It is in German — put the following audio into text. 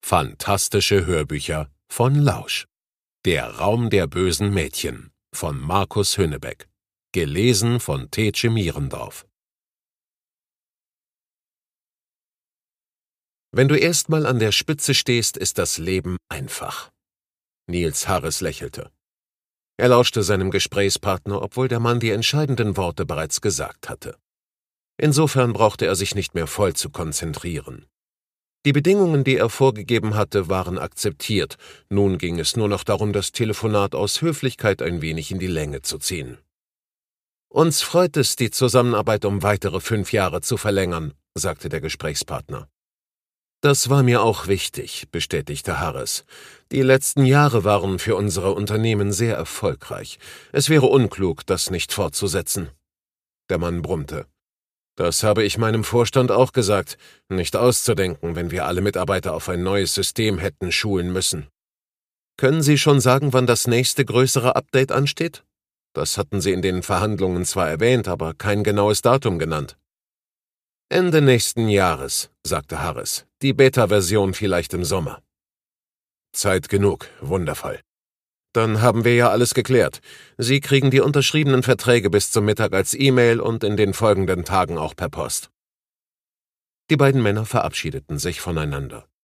Fantastische Hörbücher von Lausch. Der Raum der bösen Mädchen von Markus Hünnebeck. Gelesen von Tetsche Mierendorf. Wenn du erst mal an der Spitze stehst, ist das Leben einfach. Niels Harris lächelte. Er lauschte seinem Gesprächspartner, obwohl der Mann die entscheidenden Worte bereits gesagt hatte. Insofern brauchte er sich nicht mehr voll zu konzentrieren. Die Bedingungen, die er vorgegeben hatte, waren akzeptiert. Nun ging es nur noch darum, das Telefonat aus Höflichkeit ein wenig in die Länge zu ziehen. »Uns freut es, die Zusammenarbeit um weitere 5 Jahre zu verlängern«, sagte der Gesprächspartner. »Das war mir auch wichtig«, bestätigte Harris. »Die letzten Jahre waren für unsere Unternehmen sehr erfolgreich. Es wäre unklug, das nicht fortzusetzen.« Der Mann brummte. »Das habe ich meinem Vorstand auch gesagt. Nicht auszudenken, wenn wir alle Mitarbeiter auf ein neues System hätten schulen müssen.« »Können Sie schon sagen, wann das nächste größere Update ansteht?« »Das hatten Sie in den Verhandlungen zwar erwähnt, aber kein genaues Datum genannt.« »Ende nächsten Jahres«, sagte Harris. »Die Beta-Version vielleicht im Sommer.« »Zeit genug, wundervoll. Dann haben wir ja alles geklärt. Sie kriegen die unterschriebenen Verträge bis zum Mittag als E-Mail und in den folgenden Tagen auch per Post.« Die beiden Männer verabschiedeten sich voneinander.